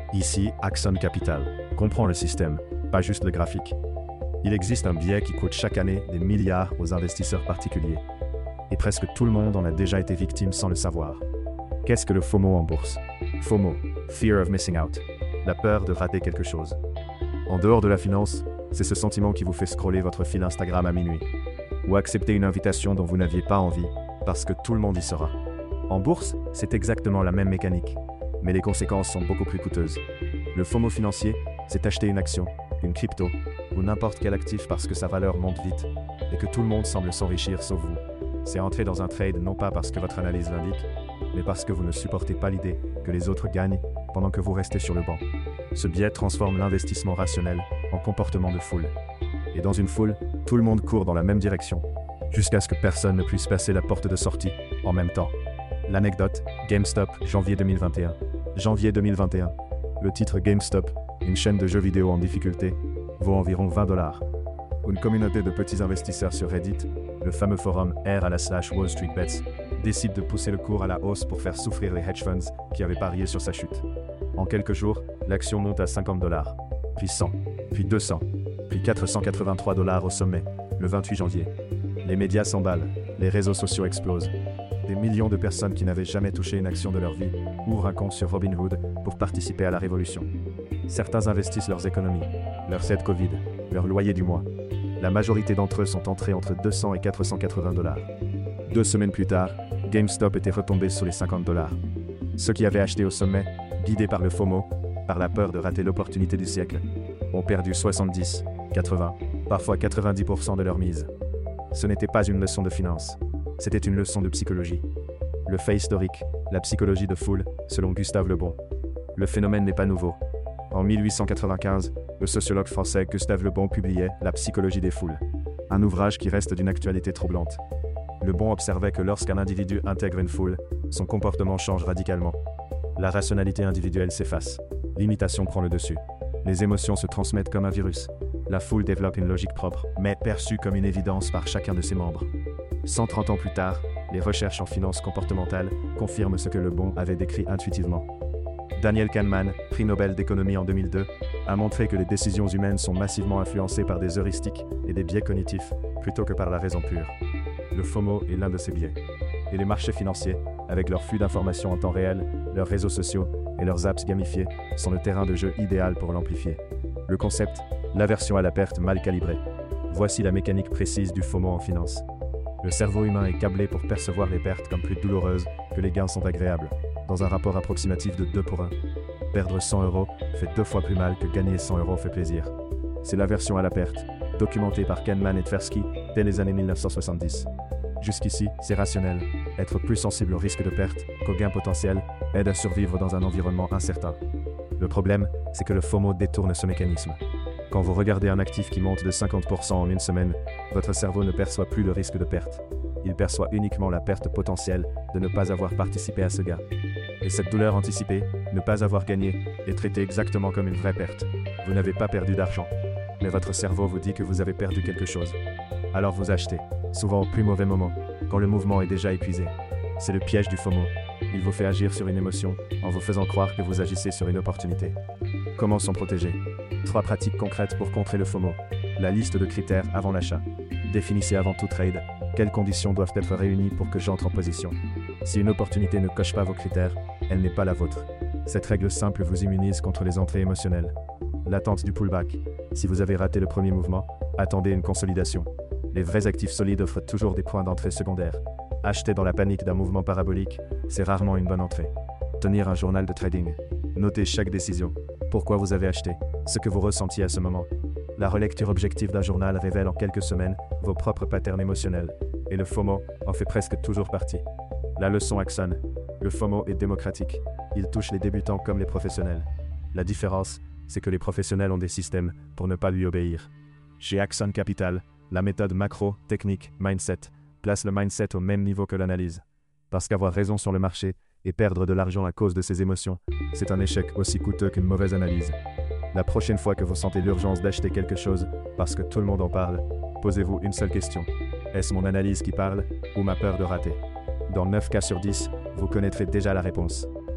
Ici, Axon Capital. Comprends le système, pas juste le graphique. Il existe un biais qui coûte chaque année des milliards aux investisseurs particuliers. Et presque tout le monde en a déjà été victime sans le savoir. Qu'est-ce que le FOMO en bourse? FOMO, Fear of Missing Out, la peur de rater quelque chose. En dehors de la finance, c'est ce sentiment qui vous fait scroller votre fil Instagram à minuit. Ou accepter une invitation dont vous n'aviez pas envie, parce que tout le monde y sera. En bourse, c'est exactement la même mécanique, mais les conséquences sont beaucoup plus coûteuses. Le FOMO financier, c'est acheter une action, une crypto, ou n'importe quel actif parce que sa valeur monte vite, et que tout le monde semble s'enrichir sauf vous. C'est entrer dans un trade non pas parce que votre analyse l'indique, mais parce que vous ne supportez pas l'idée que les autres gagnent pendant que vous restez sur le banc. Ce biais transforme l'investissement rationnel en comportement de foule. Et dans une foule, tout le monde court dans la même direction, jusqu'à ce que personne ne puisse passer la porte de sortie en même temps. L'anecdote, GameStop, janvier 2021. Janvier 2021. Le titre GameStop, une chaîne de jeux vidéo en difficulté, vaut environ $20. Une communauté de petits investisseurs sur Reddit, le fameux forum r/Wall Street Bets, décide de pousser le cours à la hausse pour faire souffrir les hedge funds qui avaient parié sur sa chute. En quelques jours, l'action monte à $50, puis 100, puis 200, puis $483 au sommet, le 28 janvier. Les médias s'emballent, les réseaux sociaux explosent. Des millions de personnes qui n'avaient jamais touché une action de leur vie ouvrent un compte sur Robinhood pour participer à la révolution. Certains investissent leurs économies, leurs aides Covid, leur loyer du mois. La majorité d'entre eux sont entrés entre $200 et $480. 2 semaines plus tard, GameStop était retombé sous les $50. Ceux qui avaient acheté au sommet, guidés par le FOMO, par la peur de rater l'opportunité du siècle, ont perdu 70, 80, parfois 90% de leur mise. Ce n'était pas une leçon de finance, c'était une leçon de psychologie. Le fait historique, la psychologie de foule, selon Gustave Le Bon. Le phénomène n'est pas nouveau. En 1895, le sociologue français Gustave Le Bon publiait La psychologie des foules, un ouvrage qui reste d'une actualité troublante. Le Bon observait que lorsqu'un individu intègre une foule, son comportement change radicalement. La rationalité individuelle s'efface. L'imitation prend le dessus. Les émotions se transmettent comme un virus. La foule développe une logique propre, mais perçue comme une évidence par chacun de ses membres. 130 ans plus tard, les recherches en finance comportementale confirment ce que Le Bon avait décrit intuitivement. Daniel Kahneman, prix Nobel d'économie en 2002, a montré que les décisions humaines sont massivement influencées par des heuristiques et des biais cognitifs, plutôt que par la raison pure. Le FOMO est l'un de ces biais. Et les marchés financiers, avec leur flux d'informations en temps réel, leurs réseaux sociaux et leurs apps gamifiées, sont le terrain de jeu idéal pour l'amplifier. Le concept, l'aversion à la perte mal calibrée. Voici la mécanique précise du FOMO en finance. Le cerveau humain est câblé pour percevoir les pertes comme plus douloureuses que les gains sont agréables, dans un rapport approximatif de 2 pour 1. Perdre 100 € fait 2 fois plus mal que gagner 100 € fait plaisir. C'est l'aversion à la perte, documentée par Kahneman et Tversky dès les années 1970. Jusqu'ici, c'est rationnel. Être plus sensible au risque de perte qu'au gain potentiel aide à survivre dans un environnement incertain. Le problème, c'est que le FOMO détourne ce mécanisme. Quand vous regardez un actif qui monte de 50% en une semaine, votre cerveau ne perçoit plus le risque de perte. Il perçoit uniquement la perte potentielle de ne pas avoir participé à ce gain. Et cette douleur anticipée, ne pas avoir gagné, est traitée exactement comme une vraie perte. Vous n'avez pas perdu d'argent, mais votre cerveau vous dit que vous avez perdu quelque chose. Alors vous achetez, souvent au plus mauvais moment, quand le mouvement est déjà épuisé. C'est le piège du FOMO. Il vous fait agir sur une émotion, en vous faisant croire que vous agissez sur une opportunité. Comment s'en protéger? 3 pratiques concrètes pour contrer le FOMO. La liste de critères avant l'achat. Définissez avant tout trade quelles conditions doivent être réunies pour que j'entre en position. Si une opportunité ne coche pas vos critères, elle n'est pas la vôtre. Cette règle simple vous immunise contre les entrées émotionnelles. L'attente du pullback. Si vous avez raté le premier mouvement, attendez une consolidation. Les vrais actifs solides offrent toujours des points d'entrée secondaires. Acheter dans la panique d'un mouvement parabolique, c'est rarement une bonne entrée. Tenir un journal de trading. Notez chaque décision. Pourquoi vous avez acheté, ce que vous ressentiez à ce moment. La relecture objective d'un journal révèle en quelques semaines vos propres patterns émotionnels. Et le FOMO en fait presque toujours partie. La leçon Axon. Le FOMO est démocratique. Il touche les débutants comme les professionnels. La différence, c'est que les professionnels ont des systèmes pour ne pas lui obéir. Chez Axon Capital, la méthode macro, technique, mindset, place le mindset au même niveau que l'analyse. Parce qu'avoir raison sur le marché et perdre de l'argent à cause de ses émotions, c'est un échec aussi coûteux qu'une mauvaise analyse. La prochaine fois que vous sentez l'urgence d'acheter quelque chose, parce que tout le monde en parle, posez-vous une seule question. Est-ce mon analyse qui parle, ou ma peur de rater? Dans 9 cas sur 10, vous connaîtrez déjà la réponse.